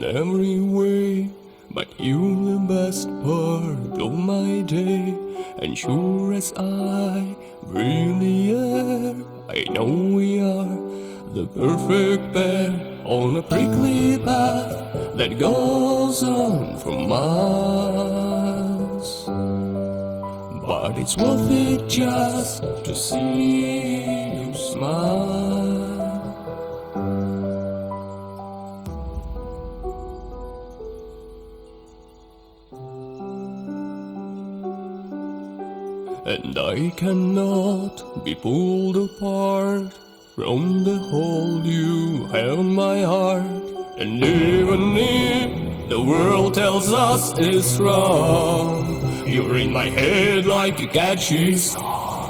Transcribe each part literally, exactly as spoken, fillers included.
in every way, but you're the best part of my day. And sure as I breathe the air, I know we are the perfect pair on a prickly path that goes on for miles. But it's worth it just to see you smile. And I cannot be pulled apart from the hold you have in my heart. And even if the world tells us it's wrong, you're in my head like a catchy song.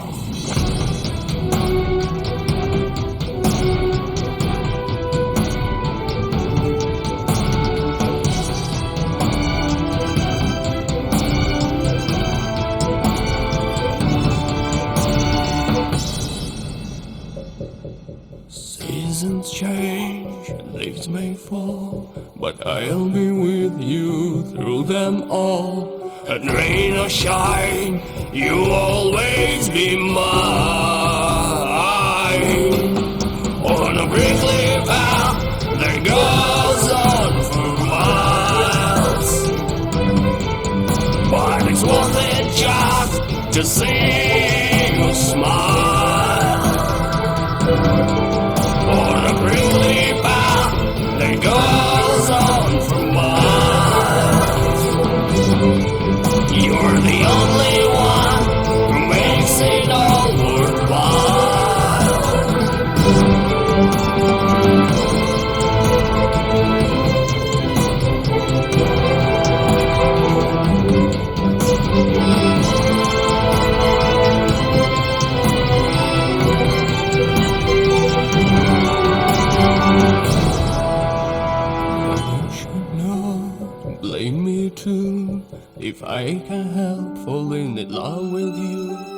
Seasons change, leaves may fall, but I'll be with you through them all. And rain or shine, you'll always be mine. On a prickly path that goes on for miles, but it's worth it just to see you smile. On a prickly path that goes on for miles, you're the only one who makes it all worthwhile. Blame me too if I can help falling in love with you.